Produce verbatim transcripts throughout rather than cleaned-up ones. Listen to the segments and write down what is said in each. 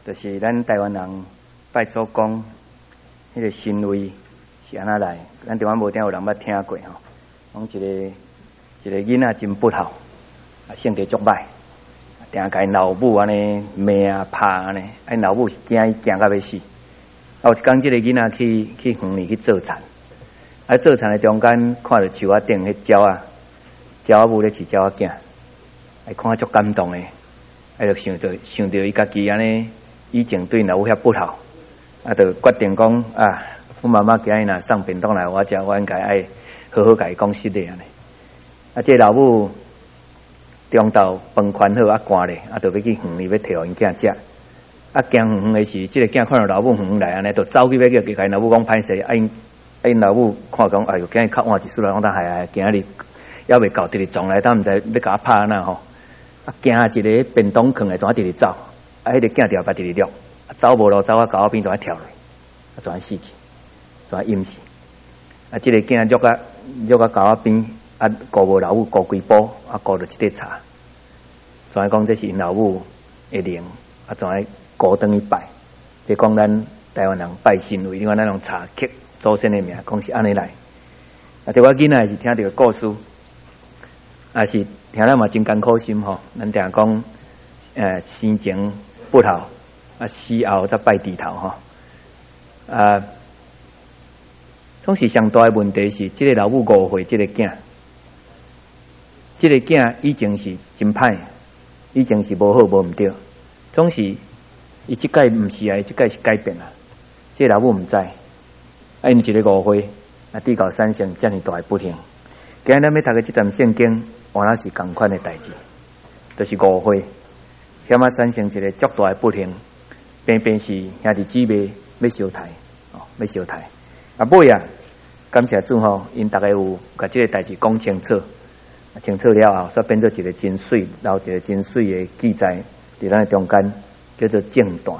就是咱台湾人拜祖公，迄个神位是安那来？咱台湾无定有人捌听过吼。讲一个一个囡仔真不好，啊性格足歹，定甲因老母安尼骂啊拍安尼，啊因老母是惊伊惊到要死。啊有一天，即个囡仔去去园里去做田，啊做田的中间看到树仔顶迄鸟啊，鸟仔母咧饲鸟仔囝，哎看足感动诶，啊就想着想着伊家己安尼。以前对老母遐不好，啊，就决定讲啊，阮妈妈今日若送便当来我食，我应该爱好好甲伊讲实的安尼。啊，这老母中昼饭款好啊寒咧，啊，就要去园里要摕互因囝食。啊，行园的时，这个囝看到老母园来安尼，就走去要叫甲因老母讲歹势，啊因啊因老母看讲，哎哟，今日较晚一丝啦，讲当系啊，今日还未到，直直撞来，当毋知要甲我拍安那吼。啊，行一个便当囥诶，怎啊直直走？啊！迄个囝条把直直掠，走无路，走啊狗仔边就爱跳落，啊，就爱死去，就爱淹死。啊！即、这个囝掠啊掠啊狗仔边，啊，顾无老母，顾规煲，啊，顾着一块茶。就爱讲这是因老母的灵，啊，就爱顾等伊拜。即讲咱台湾人拜神位，你看咱用茶刻祖先的名，讲是安尼来。啊！这我囡仔是听到故事，啊是听了嘛真艰苦心吼。咱定讲，呃，生前。不好啊！死后再拜地头吼啊！总是上大的问题是，这个老母误会这个囝，这个囝以前是真歹，以前是无好无毋对，总是伊即届毋是啊，伊即届是改变啦。这个老母毋知，啊，因一个误会啊，地高山上遮尔大的不幸。今日咱要读的这段圣经，原来是同款的代志，就是误会。险啊产生一个足大的不幸，偏偏是兄弟姊妹要相杀，哦，要相杀。啊，尾啊，感谢主吼，因大家有甲这个代志讲清楚，清楚了后，煞变做一个真水，然后一个真水的记载伫咱的中间，叫做证断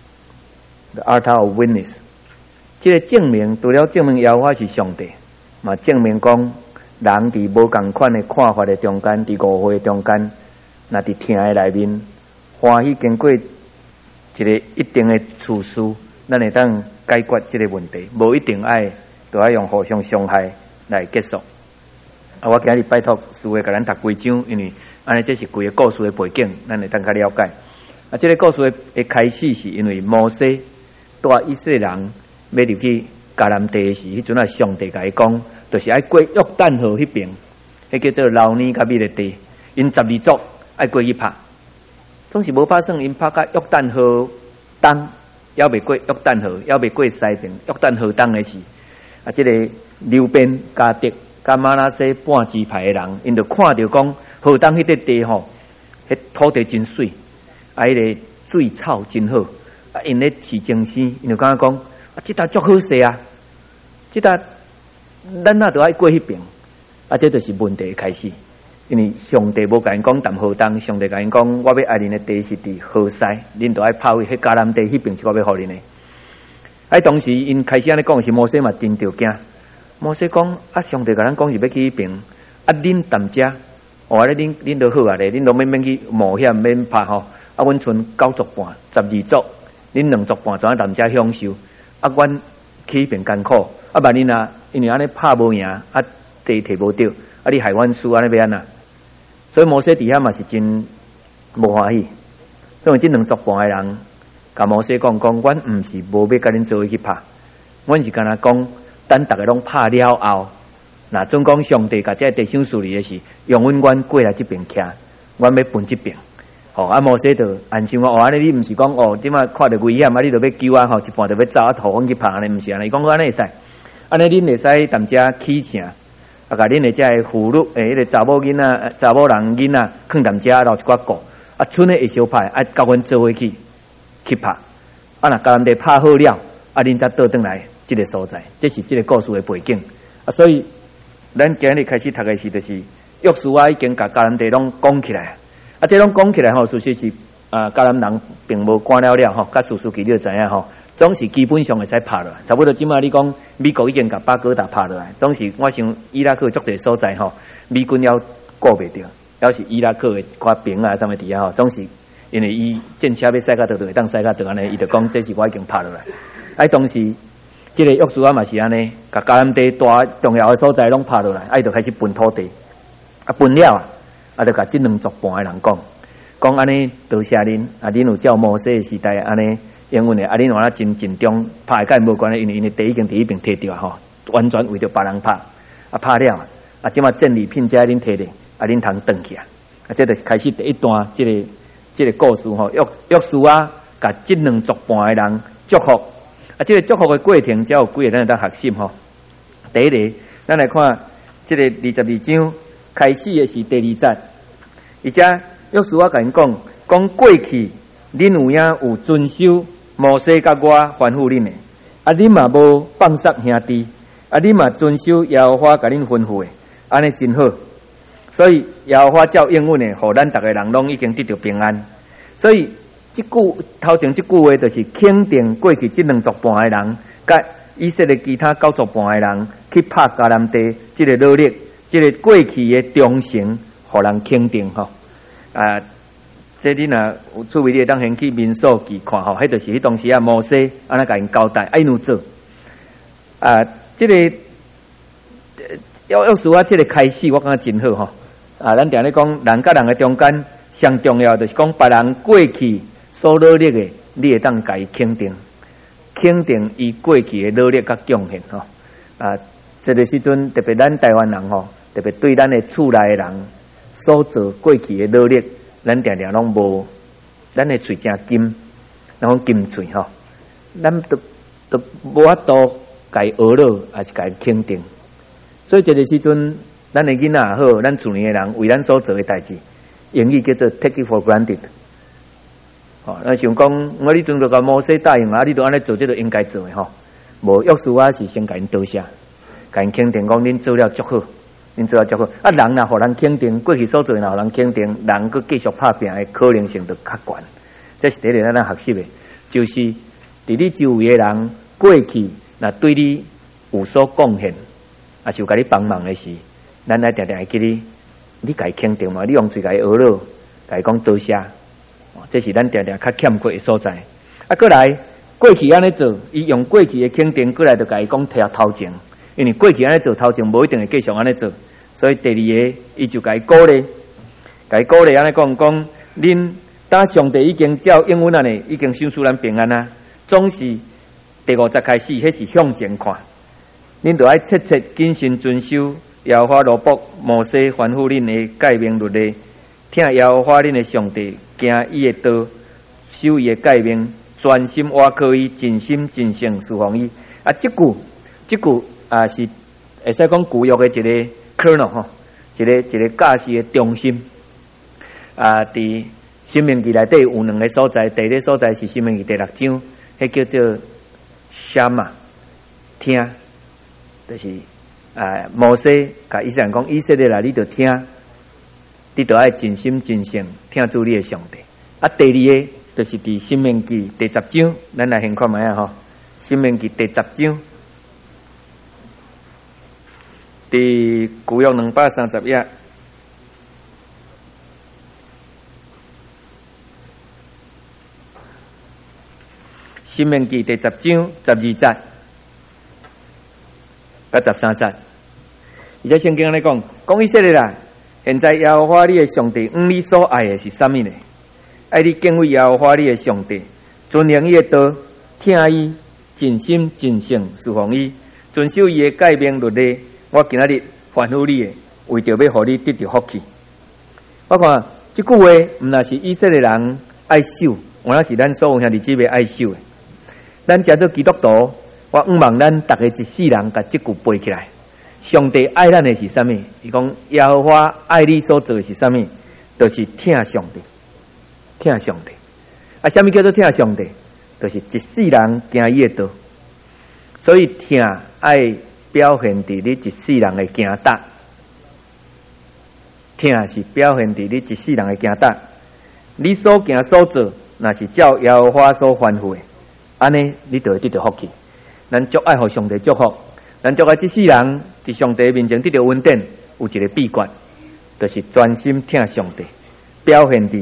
，The Art of Witness。这个证明，除了证明耶和华是上帝，嘛证明讲人伫无共款的看法的中间，伫误会中间，那伫听的内面。欢喜经过一个一定的次数，咱会当解决这个问题，无一定爱，都要用互相伤害来结束。啊，我今日拜托师父甲咱读几章，因为安尼这是规个故事的背景，咱会当较了解。啊，这个故事的开始是因为摩西带以色列人要入去迦南地时，迄阵啊上帝甲伊讲，就是爱过约旦河迄边，迄叫做流年甲米勒地，因十二族爱过去拍。总是无拍算，因拍到约旦河东，还未过约旦河，还未过西边约旦河东的时，啊，这个流便、迦得、甲玛拿西半支派的人，因就看到讲河东迄块地吼，迄土地真水，啊，迄个水草真好，啊，因咧饲精生，因就感觉讲，啊，这搭足好势啊，这搭咱哪都爱过迄边，啊，这就是问题的开始。因为上帝无甲因讲谈河东，上帝甲因讲，我要爱恁的地是伫河西，恁就爱跑去迄迦南地迄边是我要互恁的。啊，当时因开始安尼讲是摩西嘛真着惊，摩西讲啊，上帝甲咱讲是要去迄边，啊，恁踮遮，哦，啊，恁恁都好啊咧，恁都免免去冒险免拍吼，啊，阮剩九族半，十二族，恁两族半怎啊踮遮享受，啊，阮去迄边艰苦，啊，万恁啊，因为安尼拍无赢，啊，地摕无着，啊，你害阮输安尼要安那？所以摩西伫遐嘛是真无欢喜，因为这两族半的人，甲摩西讲讲，阮毋是无要甲恁做伙去拍，阮是干那讲，等逐个拢拍了后，那总讲上帝甲这地上处理的是，用阮阮过来这边徛，阮要分这边。吼、哦，啊摩西就安心讲，哦，安尼你毋是讲哦，点啊看着危险啊，你就要救啊吼，一半就要走啊，互阮去拍安尼，毋是安尼，伊讲安尼会使，安尼恁会使踮遮起城。啊！甲恁的遮个妇女，诶，迄个查某囡仔、查某人囡仔，囥踮遮留一寡顾，啊，剩诶会小派，啊，甲阮做伙去去拍，啊，若甲人哋拍好了，啊，恁才倒转来即个所在，这是即个故事的背景，啊，所以咱今日开始读的是，就是约书亚已经甲迦南地拢讲起来，啊，这拢讲起来吼，事实是啊，迦南人并无管了了吼，甲叔叔记你就知影吼。总是基本上会使拍落来，差不多即马你讲美国已经甲巴格达拍落来，总是我想伊拉克足地所在吼，美军要顾袂着，要是伊拉克的寡兵啊什么伫遐吼，总是因为伊战车要驶到倒就会当驶到倒安尼，伊就讲这是我已经拍落来。啊，当时这个约书亚嘛是安尼，甲迦南地大重要的所在拢拍落来，啊，伊就开始分土地，啊分了啊，啊，就甲这两族半的人讲，讲安尼多谢恁，啊，恁有照摩西的时代安尼应允的，啊，恁话真尽忠，拍甲因无关系，因为因为地已经第一边摕掉吼，完全为着别人拍，啊拍了，啊，即马战利品才恁摕咧，啊，恁通转去啊，啊，这就是开始第一段这个这个故事吼，约约书亚甲这两族半的人祝福。啊，这个祝福的过程，才有几个咱会当学习吼。第一个，咱来看这个二十二章开始的是第二节，而且约书亚甲因讲，讲过去恁有影有遵守摩西甲我吩咐恁的，啊，恁嘛无放杀兄弟，啊，恁嘛遵守耶和华甲恁吩咐的，安尼真好。所以耶和华照应允的，互咱逐个人拢已经得到平安。所以这句头前这句话，就是肯定过去这两族半的人，甲以色列其他九族半的人去拍迦南地，这个努力，这个过去的忠诚，互人肯定吼。啊，这你若有趣味，你会当先去民数记看吼，迄就是迄当时啊摩西安尼甲因交代，爱怎做。啊，这个约约书亚这个开始，我感觉真好吼。啊，咱定咧讲人甲人的中间，上重要就是讲别人过去所努力的，你会当甲伊肯定，肯定伊过去的努力甲贡献吼。啊，这个时阵特别咱台湾人吼，特别对咱的厝内的人所做过去的努力，咱常常拢无，咱的嘴真金，拢金嘴吼，咱都都无法度甲伊学了，还是甲伊肯定。所以这个时阵，咱的囡仔也好，咱厝里的人为咱所做的代志，英语叫做 take it for granted。哦，那想讲，我你阵就甲摩西答应啊，你都安尼做，这就应该做的吼。无约书亚是先甲因多谢，甲因肯定讲恁做了足好，恁做了足好。啊，人若互人肯定，过去所做若互人肯定，人佮继续拍拼的可能性就较悬。这是第一个咱学习的，就是伫你周围的人过去若对你有所贡献，啊，是有甲你帮忙的事，咱来常常会记你，你甲伊肯定嘛，你用嘴甲伊学了，甲伊讲多谢。这是咱常常较欠缺的所在。啊，过来过去安尼做，伊用过去的肯定，过来就甲伊讲摕头前，因为过去安尼做头前无一定会继续安尼做，所以第二个伊就甲伊鼓励，甲伊鼓励安尼讲讲，恁当上帝已经照应允安尼，已经赏赐咱平安啊。总是第五节开始，迄是向前看，恁着爱切切谨慎遵守耶和华罗卜摩西吩咐恁的诫命律例。听耶和华恁的上帝，行伊的道，守伊的诫命，专心倚靠伊，尽心尽性侍奉伊。啊，这句这句啊是会使讲旧约的一个 kernel 吼，一个一个教士的中心。啊，伫申命记内底有两个所在，第一个所在是申命记第六章，迄叫做 shama 听，就是啊摩西甲以色列人讲，以色列啦，你着听。你都爱尽心尽性听主你的上帝。啊，第二个就是伫申命记第十章，咱来先看卖啊吼。申命记第十章，伫旧约两百三十页，申命记第十章十二节，甲十三节，而且圣经安尼讲，讲以色列啦。现在耶和华你的上帝，嗯，你所爱的是啥物呢？爱你敬畏耶和华你的上帝，遵行伊的道，听伊，尽心尽性侍奉伊，遵守伊的诫命律例。我今仔日吩咐你的，为着要互你得到福气。我看这句话，毋那是以色列人爱守，我那是咱所有兄弟姊妹爱守的。咱假做基督徒，我毋望咱逐个一世人甲这句背起来。上帝爱咱的是啥物？伊讲耶和华爱你所做的是啥物？就是听上帝，听上帝。啊，啥物叫做听上帝？就是一世人行伊的道。所以听爱表现伫你一世人的行达，听是表现伫你一世人的行达。你所行所做，若是照耶和华所吩咐的，安尼你就会得到福气。咱足爱互上帝祝福。咱作个这世人伫上帝面前得到稳定，有一个秘诀，就是专心听上帝，表现伫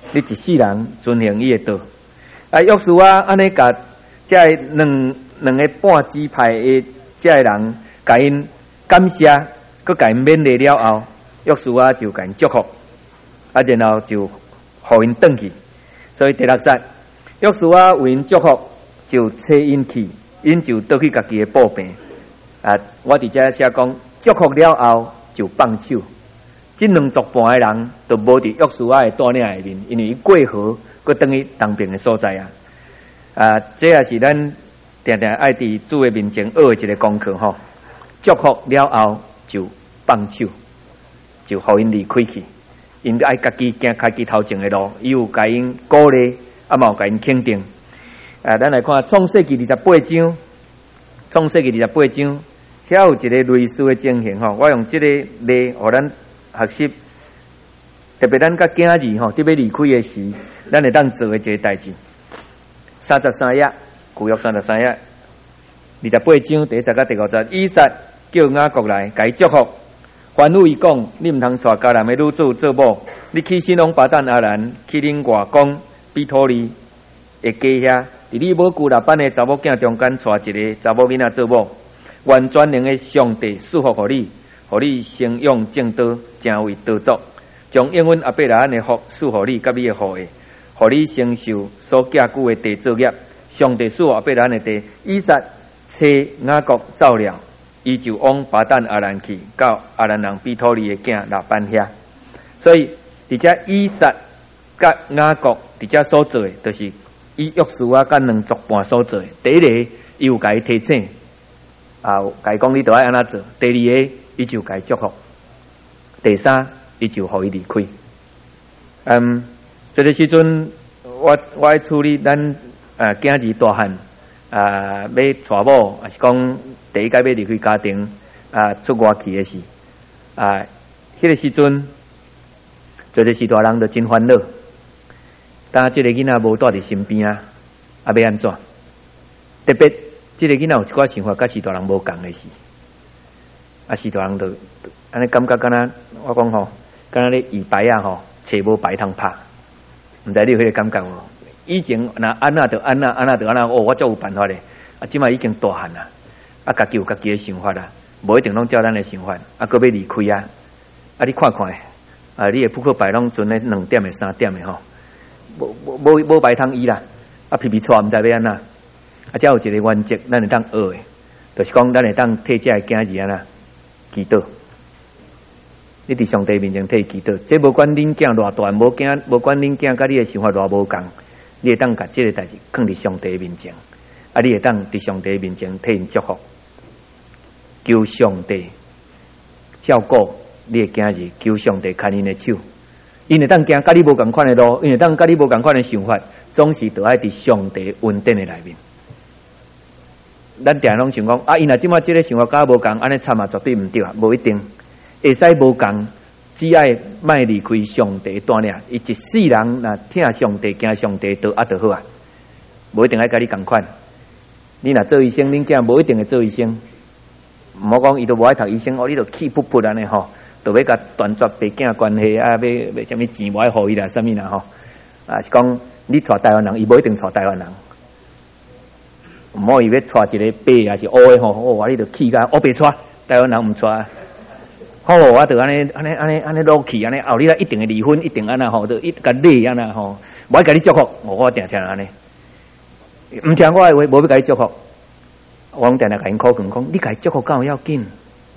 你一世人遵行伊诶道。啊，约书亚安尼甲这两两个半支派诶这人，甲因感谢，佮甲因勉励了后，约书亚就甲因祝福，啊，然后就互因转去。所以第六节，约书亚为因祝福，就找因去，因就倒去家己诶布棚。啊，我伫遮写讲，祝福了后就放手。这两族半诶人都无伫约书亚诶带领下面，因为伊过河，佮等于东边诶所在啊。啊，这也是咱定定爱伫主诶面前学诶一个功课吼。祝福了后就放手，就互因离开去。因爱家己行家己头前诶路，伊有甲因鼓励，啊嘛有甲因肯定。啊，咱来看创世纪二十八章，创世纪二十八章，遐有一个类似诶情形吼。我用即个例，互咱学习，特别咱甲囝儿吼，伫要离开诶时，咱会当做诶一个代志。三十三页，旧约三十三页，二十八章第一节到第五节，以撒叫雅各来，甲伊祝福，吩咐伊讲：你毋通带迦南诶女子做某，你去西拢巴旦阿兰，去恁外公比托利会家遐，伫你母舅六班诶查某囝中间带一个查某囡仔做某，完全能诶上帝赐福互你，互你生养正道，成为道族，将永远阿伯拉罕诶福赐互你，甲你诶后裔。互你承受所寄居诶地作业，上帝赐阿伯拉罕诶地，以撒找雅各走了，伊就往巴旦阿兰去，到阿兰人比托利诶囝拉班遐。所以，伫遮以撒甲雅各伫遮所做诶，就是以约书亚甲两族半所做诶。第一个，伊有甲伊提醒，啊，甲伊讲你着爱安怎做；第二个，伊就甲伊祝福；第三，伊就互伊离开。嗯。这个时阵，我我爱处理咱啊囝儿大汉啊要娶某，还是讲第一届要离开家庭啊出外去的事啊，迄、那个时阵，做个是大人就真烦恼。当这个囡仔无带伫身边啊，啊要安怎？特别这个囡仔有一寡想法，甲是大人无共的事，啊是大人就安尼感觉，敢若我讲吼，敢若咧鱼排啊吼，找无排通拍。毋知你有迄个感觉无？以前若安那就安那，安那就安那，哦，我足有办法咧。啊，即摆已经大汉啦，啊，家己有家己诶想法啦，无一定拢照咱诶想法，啊，搁要离开啊，啊，你看看，啊，你诶扑克牌拢存咧两点诶、三点诶吼，无无无无牌通医啦，啊，皮皮错毋知要安那，啊，才有一个原则，咱会当学诶，就是讲咱会当替遮诶囝儿安那祈祷。你伫上帝面前替祈祷，这无管恁囝偌大，无囝，无管恁囝甲你诶想法偌无共，你会当甲这个代志放伫上帝面前，啊，你会当伫上帝面前替因祝福，求上帝照顾你诶囝儿，求上帝牵因诶手，因会当行甲你无共款诶路，因会当甲你无共款诶想法，总是着爱伫上帝恩典诶内面。咱定拢想讲啊，因若即马即个想法甲无共，安尼惨啊，绝对毋对啊，无一定。会使无共，只爱莫离开上帝带领。伊一世人若听上帝、行上帝道，啊，就好啊。无一定爱甲你共款。你若做医生，恁囝无一定会做医生。毋好讲伊都无爱读医生，哦，你都气噗噗安尼吼，都要甲断绝爸囝关系啊，要要啥物钱无爱互伊啦，啥物啦吼。啊，是讲你带台湾人，伊无一定带台湾人。毋好伊要带一个白还是乌诶吼，哦，你都气甲乌白带，台湾人毋带。好，我就安尼安尼安尼安尼落去安尼，后日一定会离婚，一定安那吼，就一甲你安那吼，无爱甲你祝福，我定定安尼，毋听我诶话，无要甲你祝福，我定定甲因口讲讲，你甲伊祝福敢有要紧？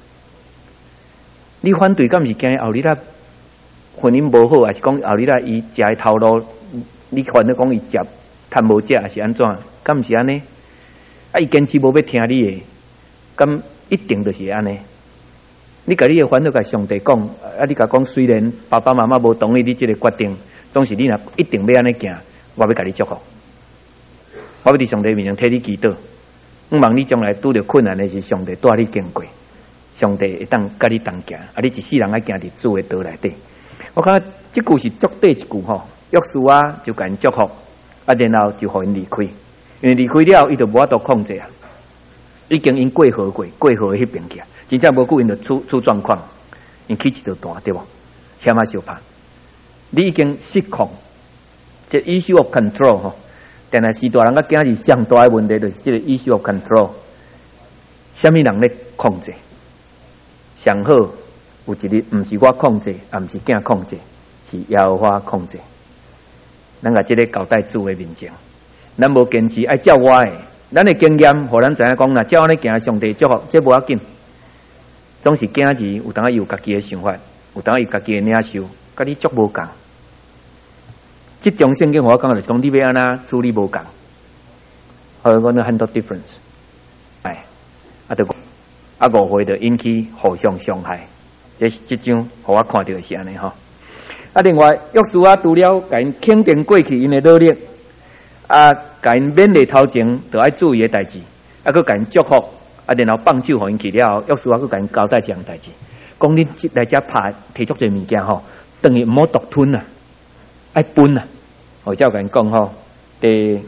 你反对敢毋是惊后日婚姻无好，还是讲后日伊食诶头路，你烦恼讲伊食趁无食，还是安怎？敢毋是安尼？啊，伊坚持无要听你诶，咁一定就是安尼。你甲你诶烦恼甲上帝讲，啊！你甲讲，虽然爸爸妈妈无同意你即个决定，总是你若一定要安尼行，我要甲你祝福，我要伫上帝面前替你祈祷。毋望你将来拄着困难诶是上帝带你经过，上帝会当甲你同行，啊！你一世人爱行伫主诶道内底。我感觉即句是足底一句吼，约书亚就甲因祝福，啊，然后就互因离开，因为离开了，伊就无法度控制啊，已经因过河过，过河迄边去啊。真正无久因就出出状况，因起一道断对无？险啊相拍，你已经失控， 这 issue of control 吼，但系是大人甲囝儿上大的问题就是这个 issue of control， 什么人咧控制？上好有一日毋是我控制，也毋是囝控制，是耶和华控制。咱甲这个交代主的面前，咱无坚持爱照我的，咱的经验，互咱知影讲啦，照安尼行上帝祝福，这无要紧。总是囝儿有当伊有家己的想法，有当伊家己的领受，甲你足无共。即种圣经我讲就是讲，你要安怎处理无共，好讲那很多 difference， 哎，啊，就啊误会就引起互相伤害，这即种互我看到的是安尼吼。啊，另外约书亚除了甲因肯定过去因的努力，啊，甲因勉励头前着爱注意的代志，啊，佮甲因祝福，啊，然后放手互因去了后，约书亚佮甲因交代这样代志，讲恁来遮拍提足侪物件吼，等于毋好独吞啊。爱分啊！我照甲因讲吼，第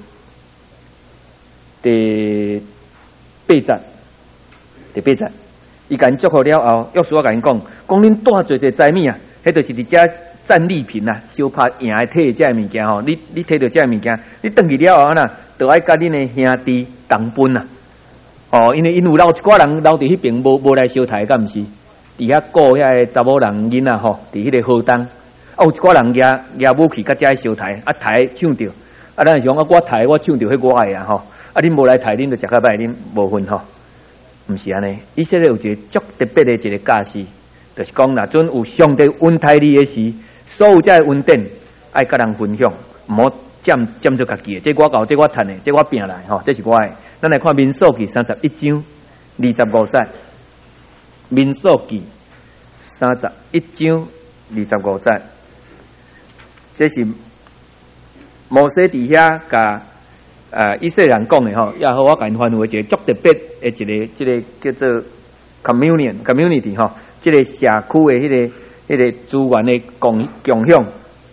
第八节，第八节，伊甲因祝福了后，约书亚甲因讲，讲恁带侪侪财物啊，迄著是伫遮战利品啊，相拍赢的摕遮物件吼，你你摕到遮物件，你转去了后啊呐，著爱甲恁的兄弟同分啊！哦，因为因有留一寡人留伫迄边无无来相抬，敢毋是？伫遐顾遐个查某人囡仔吼，伫迄个河东。啊，有一寡人举举武器，甲遮相抬，啊抬抢着，啊咱想啊，我抬我抢着，迄我爱啊吼，啊恁无来抬，恁就食较歹，恁无分吼，毋是安尼。以色列有一个足特别的一个架势，就是讲若准有上帝恩待你的时，所有遮恩典爱甲人分享，毋好占占做家己的。这我搞，这我趁的，这我拼来吼，这是我的。咱来看民数记三十一章二十五节，民数记三十一章二十五节。这是摩西伫遐甲呃以色列人讲的吼，也好我甲因翻译一个足特别的一个，即、这个叫做 communion community 吼，即个社区的迄、那个迄、那个资源的共共享。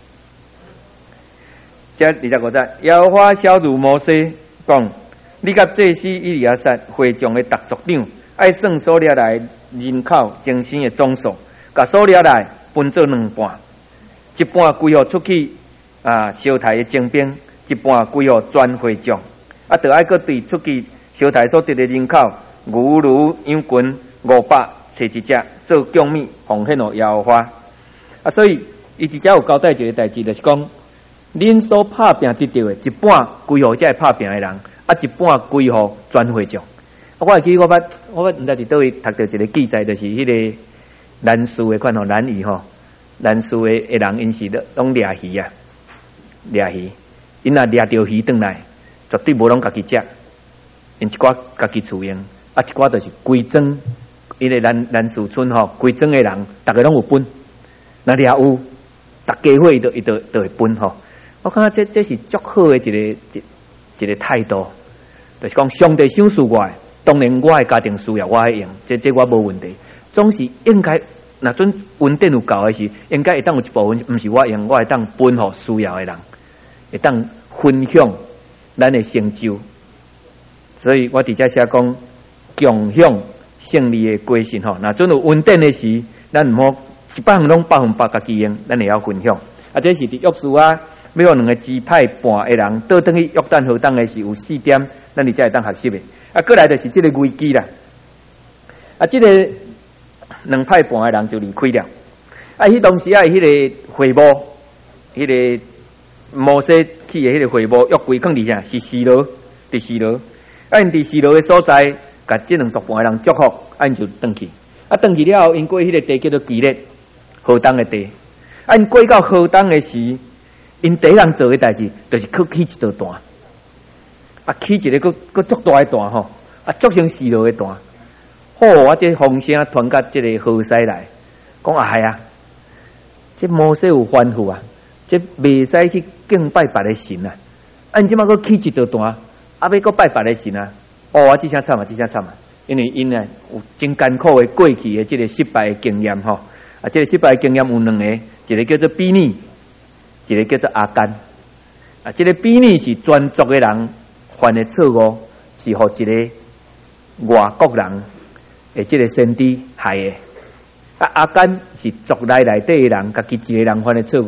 这二十五节，耶和华小如摩西讲：你甲祭司以利亚撒会众的逐族长，爱算所了来人口精神的总数，甲所了来分做两半。一半归互出去啊，烧台的征兵；一半归互全会众。啊，着爱搁对出去烧台所得的人口，牛驴羊群五百，找一只做供物，奉献互耶和华。啊，所以伊直接有交代一个代志，就是讲，恁所拍拼得到的，一半归互遮拍拼的人，啊，一半归互全会众。啊，我会记我捌我捌毋知伫倒位读到一个记载，就是迄个南书的款吼，南语吼。南苏的的人，因是拢掠鱼啊，掠鱼，因若掠着鱼转来，绝对无拢家己食，因一寡家己厝用，啊一寡就是规庄，因为南南苏村吼，规庄的人，逐个拢有分，那掠有，逐家伙伊都伊都都会分吼。我感觉这这是足好的一个一一个态度，就是讲上帝赏赐我，当然我的家庭需要我来用，这这我无问题，总是应该。若准稳定有够的时，应该会当有一部分，毋是我用，我会当分互需要的人，会当分享咱的成就。所以我伫遮写讲，共享胜利的果实吼。若准有稳定的时，咱毋好一百分拢百分百家己用，咱会晓分享。啊，这是伫约书亚要有两个支派半的人倒转去约旦河东的时有四点，咱伫遮会当学习的。啊，过来就是这个危机啦。啊，这个。两派半的人就离开了。啊，迄当时啊，迄个会幕，迄个摩西去的迄个会幕，约柜放伫啥？是示罗，伫示罗。啊，因伫示罗的所在，甲这两族半的人祝福，啊，因就转去。啊，转去了后，因过迄个地叫做基列，河东的地。啊，因过到河东的时，因第一人做的代志，就是去起一道段。啊，起一个个个足大的段吼，啊，足像示罗的段。好，我这风声传到这个河西来，讲哎呀，这摩西有吩咐啊，这袂使去敬拜别的神啊。啊，你即马个起一道段，啊，要个拜别的神啊。哦，我这下惨啊，这下惨啊，因为因呢有真艰苦的过去的这个失败的经验吼。啊，这个失败的经验有两个，一个叫做比尼，一个叫做阿干。啊，这个比尼是专族的人犯的错误，是互一个外国人。诶，即个先知害的，啊阿干是族内内底的人，家己一个人犯的错误，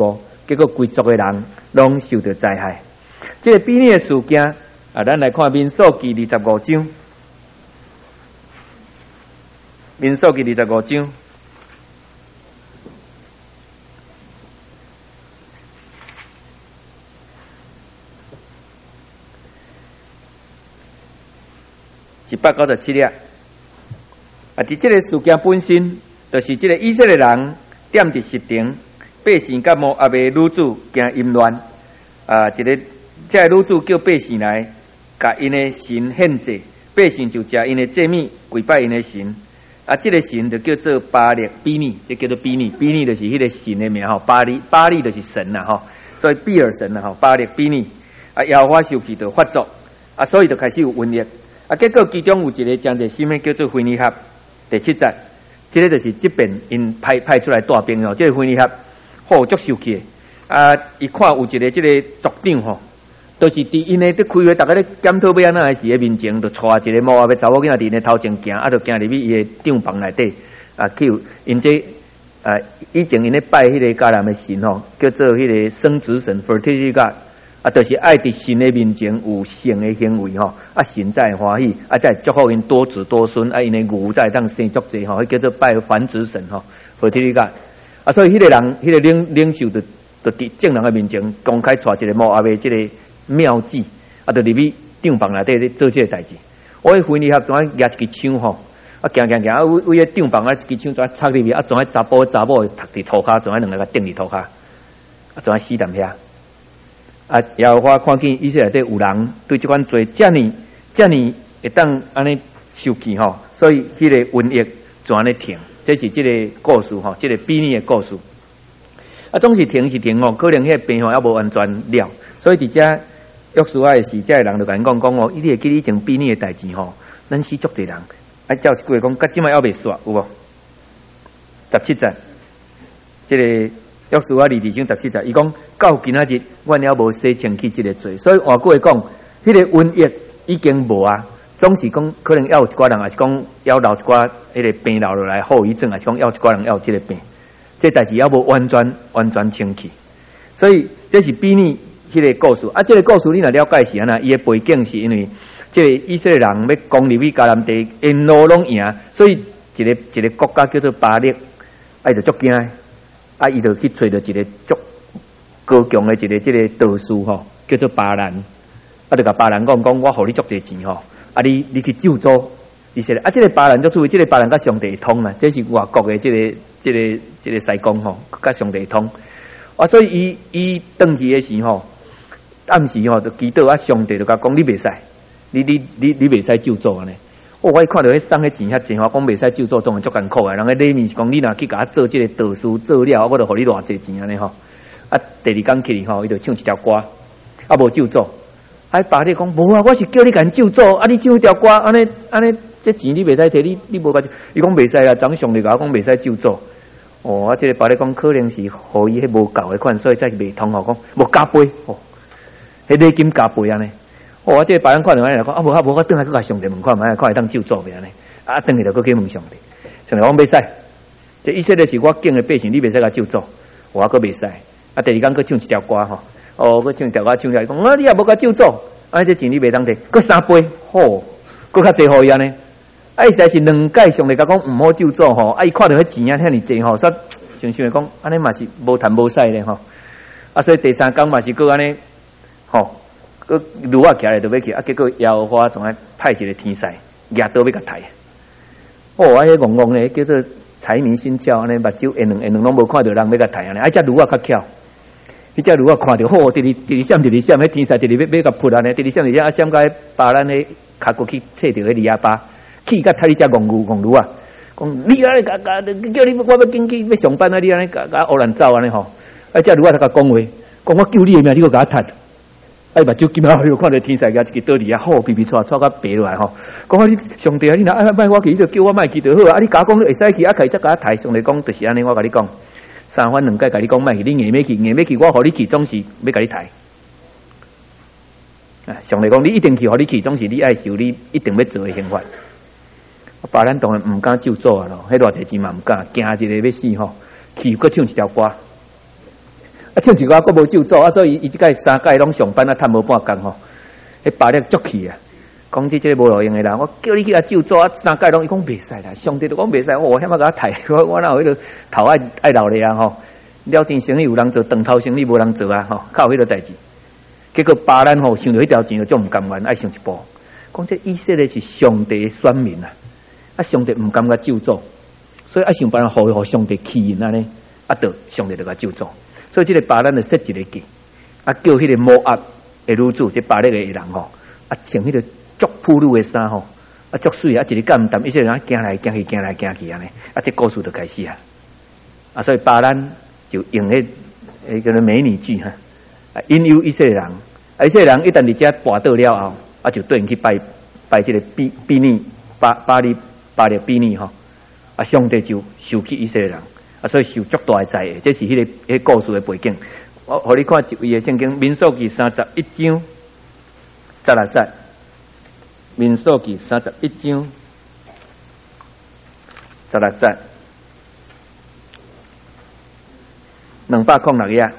结果规族的人拢受到灾害。这个比拟的事件啊，咱来看民数记二十五章，民数记二十五章。一百九十七页，啊！伫这个事件本身，就是这个以色列人踮伫石亭，百姓甲摩押的女子惊淫乱，啊！一个这个女子叫百姓来，甲因的神献祭，百姓就食因的祭物，跪拜因的神。啊！这个神就叫做巴力比尼，就叫做比尼，比尼就是迄个神的名吼，巴利巴利就是神啦吼，所以比尔神啦吼，巴力比尼。啊！耶和华受气就发作，啊！所以就开始有瘟疫。啊，结果其中有一个将者，什么叫做腓尼哈？第七节，这个就是这边因派派出来带兵哦。这个腓尼哈，好足受气的。啊，一看有一个这个族长吼，都、就是伫因诶伫开会，大家咧检讨要安怎时诶面前，就带一个摩押诶查某囡仔伫因诶头前行，啊，就行入去伊诶帐房内底，啊，去因这啊以前因咧拜迄个迦南诶神吼，叫做迄个生殖神 fertility god。啊，就是爱伫神的面前有性的行为吼，啊神才会欢喜，啊才会祝福因多子多孙，啊因的牛才会当生足济吼，迄叫做拜繁殖神吼，何体理解？啊，所以迄个人，迄、那个领领袖就就伫众人的面前公开带一个摩押的即个妙计，啊，就入去帐房内底咧做即个代志。我迄腓尼哈怎啊举一支枪吼，啊行行行，啊为为个帐房啊一支枪怎啊插入去，啊怎啊查甫查某读伫涂骹，怎啊两个甲钉伫涂骹，啊怎啊死踮遐。啊！耶和华看见以色列内底有人对这款罪遮尼遮尼会当安尼受气吼，所以迄个瘟疫怎安尼停？这是这个故事吼，这个比拟的故事。啊，总是停是停吼，可能迄个病吼还无完全了，所以伫遮约书亚的时，这个人就甲因讲讲哦，伊会记以前比拟的代志吼，咱死足侪人，啊，照一句话讲，甲即摆还未煞有无？十七节，这个。约书亚二二章十七节，伊讲到今仔日，阮还无洗清去即个罪，所以换句话讲，迄、那个瘟疫已经无啊。总是讲可能要有一寡人，也是讲要留一寡迄个病留落来后遗症，也是讲要一寡人要有即个病，这代志还无完全完全清去。所以这是比拟迄个故事啊。这个故事你若了解是安那，伊的背景是因为这个以色列人要攻入去迦南地，因路拢赢，所以一个一个国家叫做巴力，啊，就足惊。啊，伊就去找到一个足高强的一个即个道士吼，叫做巴兰。啊，就甲巴兰讲讲，我互你足侪钱吼，啊，你你去救助以色列。啊，即、这个巴兰足注意，即、这个巴兰甲上帝通啊，这是外国的即、这个即、这个即、这个西公吼，甲上帝通。啊，所以伊伊登去的时候，暗时吼就祈祷啊，上帝就甲讲你袂使，你你你你袂使救助安尼。哦，我一看到迄送迄钱遐济，我讲袂使救助，当然足艰苦诶。人个礼面是讲，你若去甲我做即个道士做了，我就互你偌济钱安尼吼。啊，第二工起哩吼，伊就唱一条歌，啊无救助。啊，爸你讲无啊，我是叫你甲救助，啊你唱一条歌，安尼安尼，这钱你袂使摕，你你无甲，伊讲袂使啦，掌上帝甲我讲袂使救助。哦，啊，即个爸你讲可能是互伊迄无够诶款，所以才袂通吼，讲无加倍哦，迄礼金加倍安尼。哦，啊，这个别人看到安尼来讲，啊无啊无，我转来去甲上帝问看，买看会当救助袂安尼，啊，转去就去问上帝，上帝讲袂使，这以色列是我敬的百姓，你袂使甲救助，我阁袂使，啊，第二工阁唱一条歌吼，哦，阁唱一条歌唱起来，讲啊，你也无甲救助，啊，这钱你袂当摕，阁三倍，吼，阁较济互伊安尼，啊，伊实在是两届上帝甲讲毋好救助吼，啊，伊看到迄钱啊遐尼济吼，煞想想讲，安尼嘛是无谈无使咧吼，啊，所以第三工嘛是阁安尼，吼。个路啊，起来就要去啊！结果耶和华总爱派一个天使，举刀要甲抬。哦，啊，迄戆戆咧，叫做财迷心窍，安尼目睭缘两缘两拢无看到人要甲抬安尼。啊，只路啊较巧，迄只路啊看到，好，直直直直闪，直直闪，迄天使直直要要甲扑安尼，直直闪直闪啊，闪甲把咱迄骹过去切着迄李亚巴，气甲踢你只戆牛戆牛啊！讲你安尼甲甲，叫你我要紧去要上班啊！你安尼甲甲乌兰走安尼吼，啊，只路啊他甲讲话，讲我救你的命，你个甲我踢。哎，目睭金啊！又看到天使个一个倒里啊，好皮皮拖拖甲白落来吼。讲啊，你上帝啊，你若爱卖我去，你就叫我卖去就好啊。啊，你甲讲你会使去，啊，可以再甲我抬。上帝讲就是安尼，我甲你讲，三番两届甲你讲卖去，你硬要去，硬要去，我互你去，总是要甲你抬。啊，上帝讲你一定去，互你去，总是你爱受你一定要做的刑罚。别人当然毋敢救助啊咯，迄偌济钱嘛毋敢，惊一个要死吼，去搁唱一条歌。 啊，唱一个我无救助啊，所以伊即届三届拢上班啊，趁无半工吼，迄巴力足气啊！讲即即个无路用诶人，我叫你去啊救助啊，三届拢伊讲袂使啦，上帝都讲袂使，我险啊甲我抬，我我哪有迄个头爱爱流咧啊吼！了天生意有人做，长头生意无人做啊吼，较有迄个代志。结果巴兰吼想到迄条钱就足毋甘愿，爱想一步，讲这以色列是上帝诶选民啊，啊上帝毋甘甲救助，所以爱想办法互互上帝起因安尼，啊得上帝就甲救助。所以这个巴兰就设一个计，啊叫迄个摩押的女子，这巴勒个人吼，啊穿迄个足铺路的衫吼，啊足水啊，一日干毋淡，一些人行来行去，行来行去安尼，啊这故事就开始啊，啊所以巴兰就用迄迄个美女计哈，啊引诱以色列人，啊以色列人一旦伫遮跋倒了后，啊就对因去拜拜这个比比尼巴巴利巴勒比尼吼，啊上帝就收起以色列人。啊，所以受足大的灾祸，这是迄、那个迄、那个故事的背景。我互你看一位的圣经，民数记三十一章十六节，民数记三十一章十六节，两百零六页。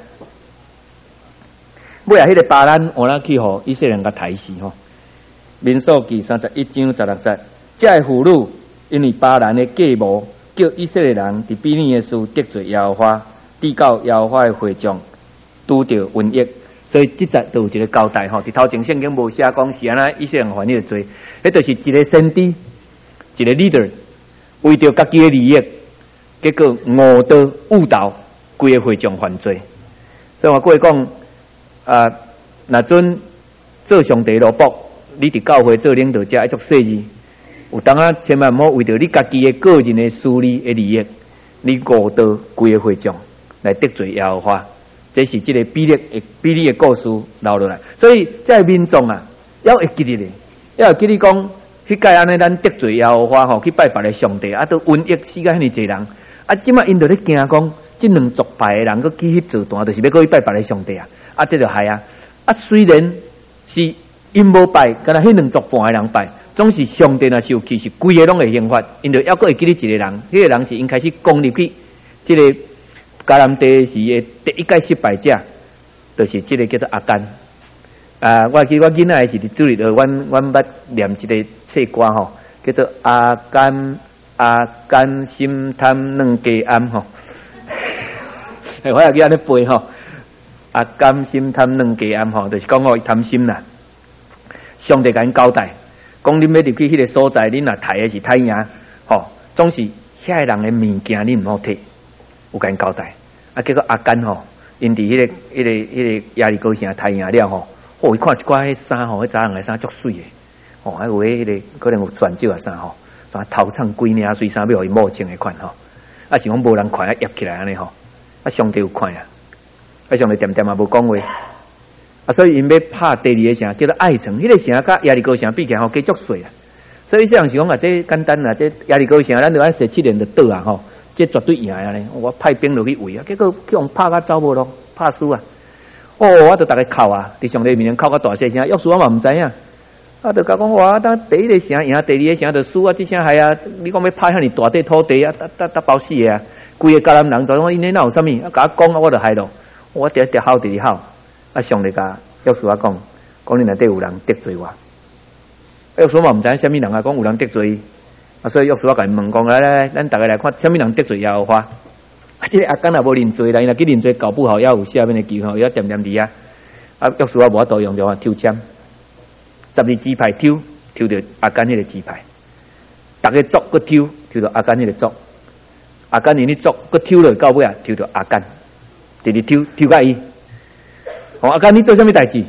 尾啊，迄个巴兰我那去互以色列人甲抬死吼。民数记三十一章十六节，这个俘虏因为巴兰的计谋。叫以色列人伫比尼的事得罪耶和华，抵到耶和华的会众，拄着瘟疫，所以即节都有一个交代吼。伫头前圣经无写讲是安那以色列人犯迄个罪，迄就是一个先知，一个 leader 为着家己的利益，结果误导误导规个会众犯罪。所以我过讲啊，若准做上帝萝卜，你伫教会做领导者爱做细字。有当啊，千万毋好为着你家己的个人的私利的利益，你误导规个会众来得罪耶和华。这是这个比利的比利的故事留落来，所以这个民众啊，要会记得咧，要会记得讲，迄届安尼咱得罪耶和华吼，去拜别个上帝，啊，都瘟疫死甲遐尼侪人，啊，即马因着咧惊讲，即两族派的人佮起翕做单，就是要过去拜别个上帝啊，啊，这就害啊，啊，虽然是因无拜，敢若迄两族半的人拜。总是上帝若是有气，是规个拢会刑罚，因着还佫会记得一个人，迄、那个人是因开始攻入去，即、这个迦南地时的第一届失败者，就是即个叫做阿干。啊，我记得我囡仔是伫主日学，阮阮捌念一个册歌吼，叫做阿干阿干心贪两家暗吼，我也记安尼背吼，阿干心贪两家暗吼，就是讲吼伊贪心啦，上帝甲因交代。讲恁要入去迄个所在，恁若刣的是刣赢，吼，总是遐个人的物件恁毋好摕，有甲因交代。啊，结果阿干吼，因伫迄个、迄个、迄个亚利哥城刣赢了吼，哦，伊看一寡迄衫吼，迄查人的衫足水的，吼，还有迄、那个可能有钻石的衫吼，啥头穿几领水衫要互伊某穿的款吼，啊是讲无人看啊压起来安尼吼，啊上帝有看啊，啊上帝点点也无讲话。啊，所以因要拍第二个城，叫做爱城。迄、那个城甲亚利哥城比起来吼，加足水啊。所以像是讲啊，这简单啊，这亚利哥城咱就按十七年就倒啊吼，这绝对赢啊咧。我派兵落去围啊，结果去互拍甲走无咯，拍输啊。哦，我就逐个哭啊，伫上帝面前哭甲大细声，约书亚嘛毋知影。啊，就甲讲我当第一个城赢，第二个城就输啊，即声害啊！你讲要拍遐尼大块土地啊，搭搭搭包死个啊！规个迦南人就讲因那有啥物？啊，甲我讲啊，我就害咯。我直直好，直直好。啊，上帝甲约书亚讲，讲你内底有人得罪我。约书亚嘛毋知影啥物人啊，讲有人得罪，啊，所以约书亚甲因问讲来来，咱逐个来看啥物人得罪耶和华。啊，即个阿干也无认罪啦，伊若去认罪，搞不好也有下面的机会，也点点伫啊。啊，约书亚无法度用就话抽签，十二支派抽，抽到阿干迄个支派，逐个族佫抽，抽到阿干迄个族，阿干因迄族佫抽落到尾啊，抽到阿干，直直抽抽甲伊。哦，阿干，你做啥物代志？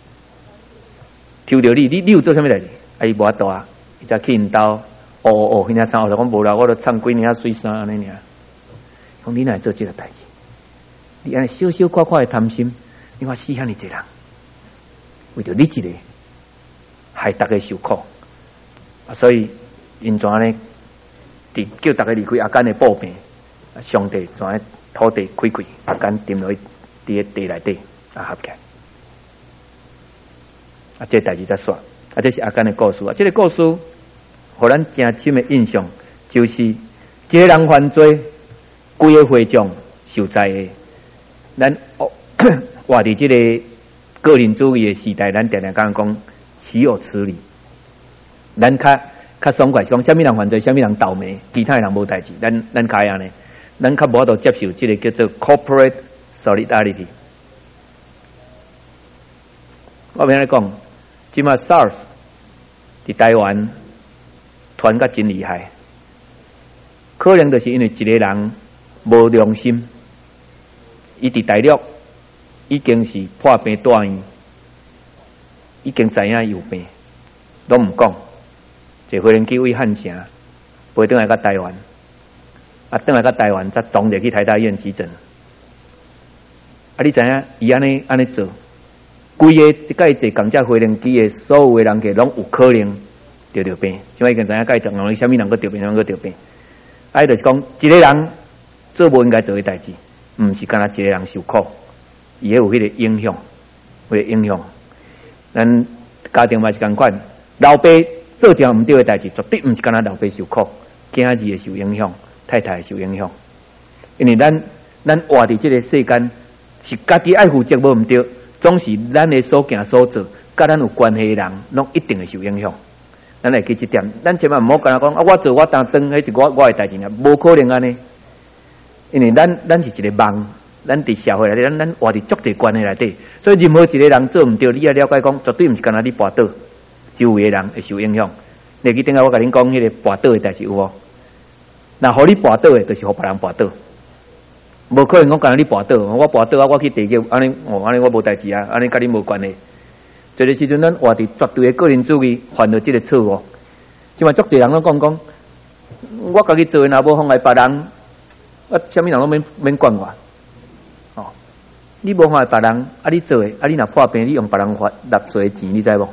抽着你，你你有做啥物代志？啊，伊无法度啊，伊才去因兜，哦哦哦，迄领衫我就讲无啦，我都穿几领水衫安尼尔。讲你哪会做这个代志？你安尼小小夸夸的贪心，你看死遐尼济人，为着你一个，害大家受苦啊！所以因怎呢？伫叫大家离开阿干的步病，上帝怎呢？土地开开，阿干沉落去伫个地内底。啊，合起来啊！这代志才煞啊！这是阿干的故事啊！这个故事，互咱真深的印象，就是一个人犯罪，规个会众受灾的。 咱哦，活伫即个个人主义的时代，咱常常讲讲岂有此理。咱较较爽快是讲，什么人犯罪，什么人倒霉，其他人无代志。咱咱较安尼，咱较无法度接受即个叫做 corporate solidarity。我明仔讲，即马 SARS 伫台湾传甲真厉害，可能就是因为一个人无良心，伊伫大陆已经是破病住院，已經知影有病，攏毋講。坐飛輪機為漢城飛轉來到台灣，啊，轉來到台灣才撞入去台大醫院急診。啊，你知影伊安尼安尼做，規個一屆坐共隻飛輪機嘅所有嘅人嘅攏有可能得着病，像我已經知影屆撞落去，啥物人個得病，啥物人個得病。啊，伊就是講一個人做無應該做嘅代志，毋是干那一個人受苦，伊會有迄個影響，會影響。咱家庭嘛是共款，老爸做一件毋對嘅代志，絕對毋是干那老爸受苦，囝兒會受影響，太太會受影響。因為咱咱活佇即個世間，是家己愛負責無毋對，總是咱嘅所行所做，甲咱有關係嘅人，攏一定會受影響。咱會記即點，咱千萬毋好干那講啊！我做我當當，迄是我我嘅代志呢，無可能安尼。因為咱咱是一個夢。咱伫社會內底，咱咱活伫足儕關係內底，所以任何一個人做毋對，你要了解講，絕對毋是干那你跋倒，周圍嘅人會受影響。你記頂下我甲恁講迄個跋倒嘅代志有無？那互你跋倒嘅，就是互別人跋倒。無可能我干那你跋倒，我跋倒啊，我去地球安尼，哦安尼我無代志啊，安尼甲你無關係。這個時陣，咱活伫絕對嘅個人主義，犯到即個錯誤。即嘛足儕人攏講講，我家己做嘅，若無妨礙別人，啊，啥物人攏免免管我。你無害別人，啊！你做誒，啊！你若破病，你用別人發納稅錢，你知無？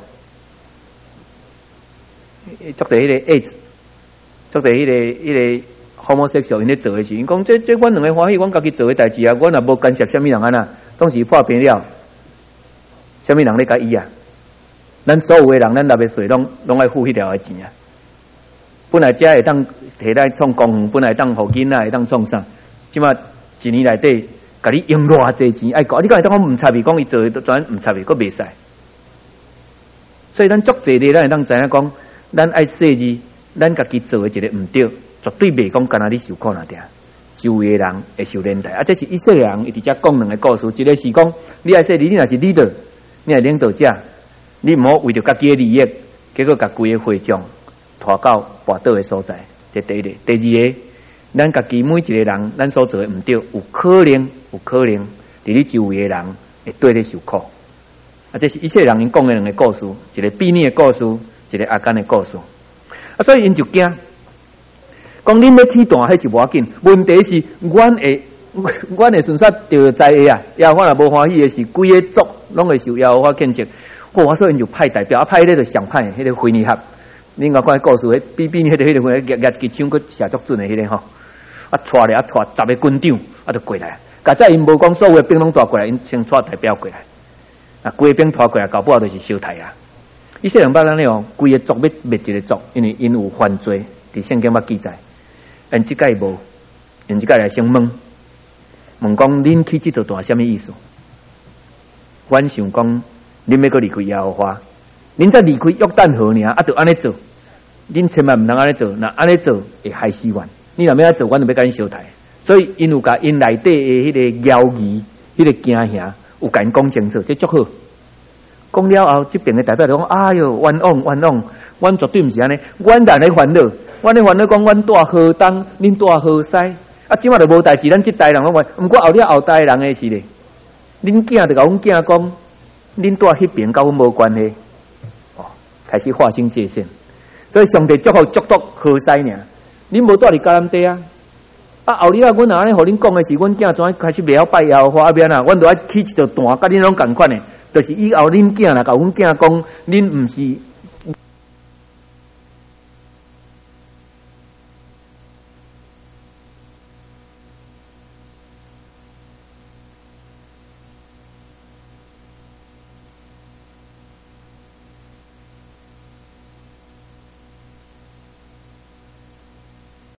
足儕迄個 AIDS， 足儕迄個迄個 homosexual 因咧做誒時，因講這這阮兩個歡喜，阮家己做誒代志啊！阮若無干涉啥物人安那，當時破病了，啥物人咧甲伊啊？咱所有誒人，咱納誒稅攏攏愛付迄條誒錢啊！本來遮會當摕來創公園，本來當互囡仔會當創啥？即馬一年內底。甲你用偌濟錢愛講，你講會當講毋插伊講伊做誒全毋插伊，佫袂使。所以咱足濟咧，咱會當知影講，咱愛細緻，咱家己做誒一個毋對，絕對袂講干那你受苦那點，周圍誒人會受連帶。啊，這是以色列人伊佇遮講兩個故事，一個是講你愛細緻，你若是 leader， 你係領導者，你毋好為着家己誒利益，結果甲規個會眾拖到跋倒誒所在。這第一個，第二個。咱家己每一個人，咱所做誒毋對，有可能，有可能，佇你周圍誒人會對你受苦。啊，這是以色列人因講誒兩個故事，一個比尼誒故事，一個亞干誒故事。啊，所以因就驚，講恁要天斷，迄是無要緊。問題是，阮會，阮會順煞着在下啊。耶和華若無歡喜誒是，規個族攏會受耶和華譴責。我所以因就派代表，啊派迄個就上派，迄、那個腓尼合。恁個看故事，迄比比尼迄個迄個迄個壓壓支槍，佫寫足準誒迄個吼。啊，帶咧啊，帶十個軍長啊，就過來。甲在因無講所有嘅兵攏帶過來，因先帶代表過來。啊，規個兵帶過來，搞不好就是燒台啊。以色列人捌咱咧哦，規個族要滅一個族，因為因有犯罪，佇聖經捌記載。因即屆無，因即屆來先問，問講恁去即座大啥物意思？阮想講，恁要閣離開耶和華，恁才離開約旦河爾，啊，就安尼做。恁千萬毋通安尼做，若安尼做會害死阮。你若要安做，阮就要甲恁燒台。所以因有甲因內底誒迄個謠言、迄、那個驚嚇，有甲因講清楚，這足好。講了後，這邊嘅代表就講：哎喲，冤枉冤枉，阮絕對毋是安尼，阮人咧煩惱，阮咧煩惱講，阮住河東，恁住河西，啊，即馬就無代志，咱即代人攏話，毋過後了後代人誒是咧，恁囝就甲阮囝講，恁住迄邊甲阮無關係，哦，開始劃清界限。所以上帝祝福祝福河西爾。恁無住佇加南地啊！啊，後日啊，阮若安尼互恁講誒是，阮囝怎開始袂曉拜耶和華邊啊？阮著愛起一條段，甲恁攏共款誒，著是以後恁囝若甲阮囝講，恁毋是